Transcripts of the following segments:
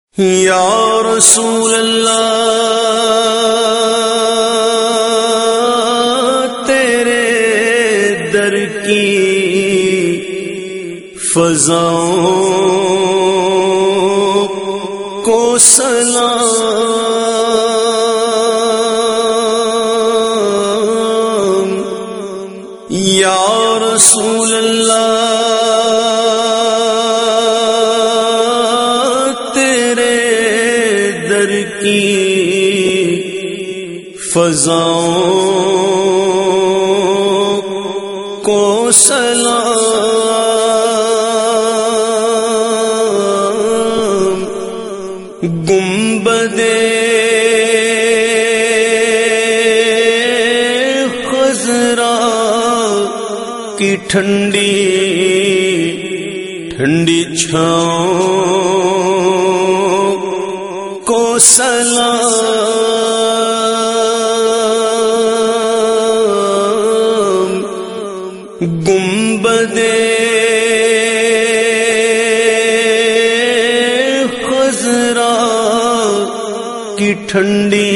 یا رسول اللہ تیرے در کی فضاؤں کو سلام، یا رسول اللہ فضاؤں کو سلام، گنبد خضرا کی ٹھنڈی ٹھنڈی چھاؤں کو سلام، گنبد خضرا کی ٹھنڈی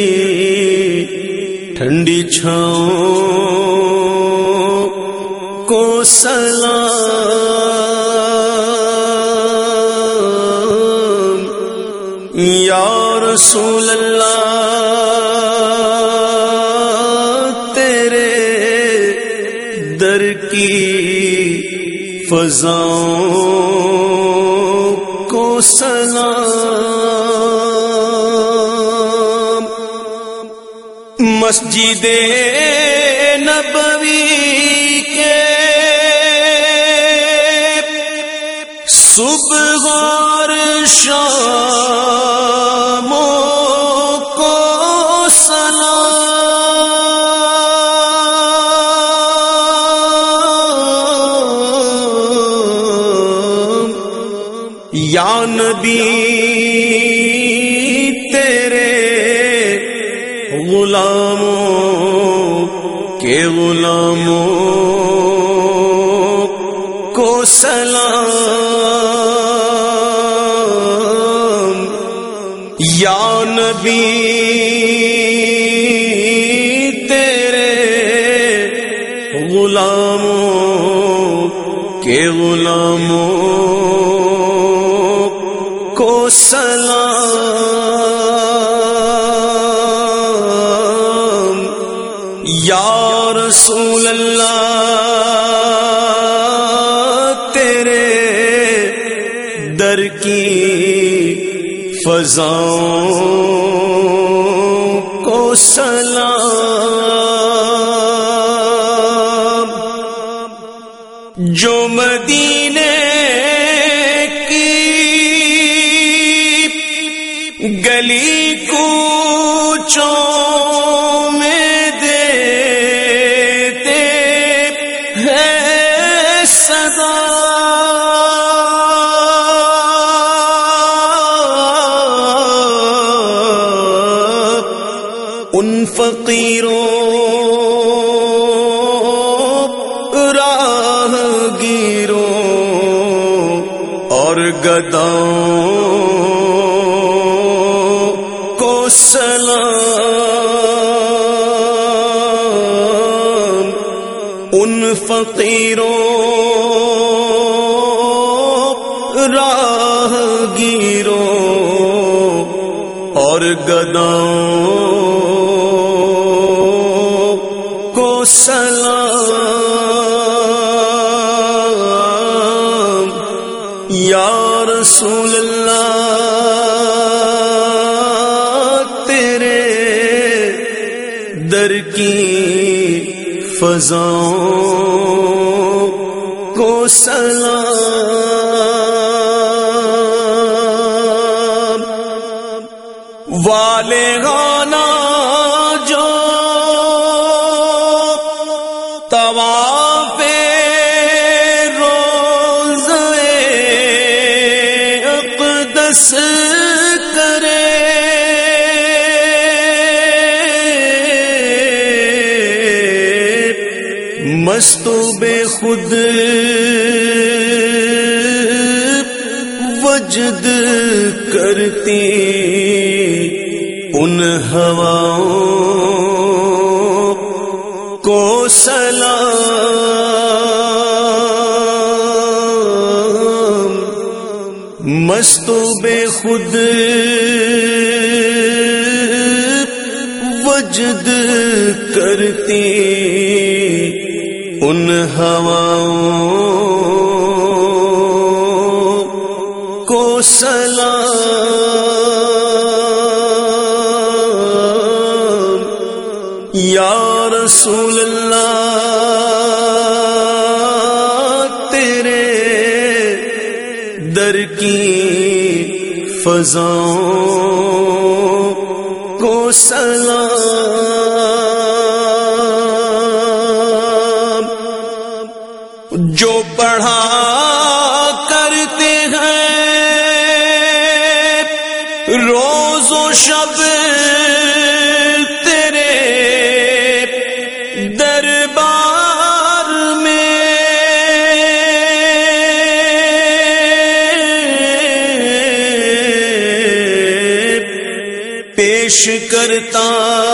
ٹھنڈی چھاؤں کو سلام، یا رسول اللہ تیرے در کی فضاؤں کو سلام، مسجد نبوی کے صبح اور شام کو سلام، یا نبی تیرے غلاموں کے غلاموں کو سلام، یا نبی تیرے غلاموں کے غلاموں کو سلام، یا رسول اللہ تیرے در کی فضاؤں کو سلام، جو مدینے کی گلی کوچوں میں دیتے ہیں صدا، ان فقیروں راہ گیروں اور گداؤں کو سلام، ان فقیروں راہ گیروں اور گداؤں کو سلام، یا رسول اللہ تیرے در کی فضاؤں کو سلام، والے گانا جو طواف روضہ اقدس کرے، مست و بے خود وجد کرتی ان ہواؤں کو سلام، مست و بے خود وجد کرتی ان ہواؤں کو سلام، یا رسول اللہ تیرے در کی فضاؤں کو سلام، جو پڑھا کرتے ہیں روز و شب تیرے دربار میں، پیش کرتا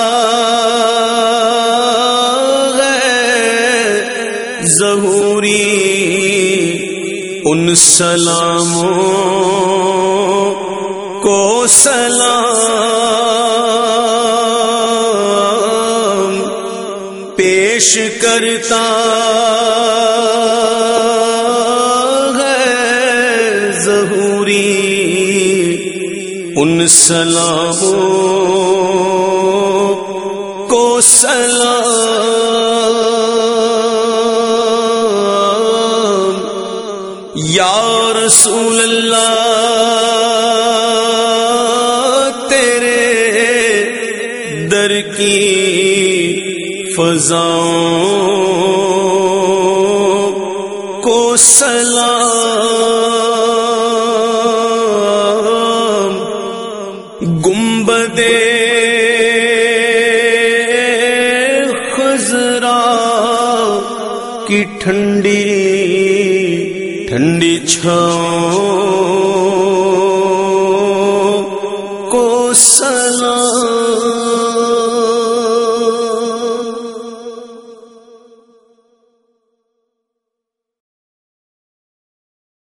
ہے ظہوری ان سلاموں کو سلام، پیش کرتا ہے ظہوری ان سلاموں کو سلام، یا رسول اللہ تیرے در کی فضاؤں کو سلام، گنبد خضرا کی ٹھنڈی ٹھنڈی چھاؤں کو سلام،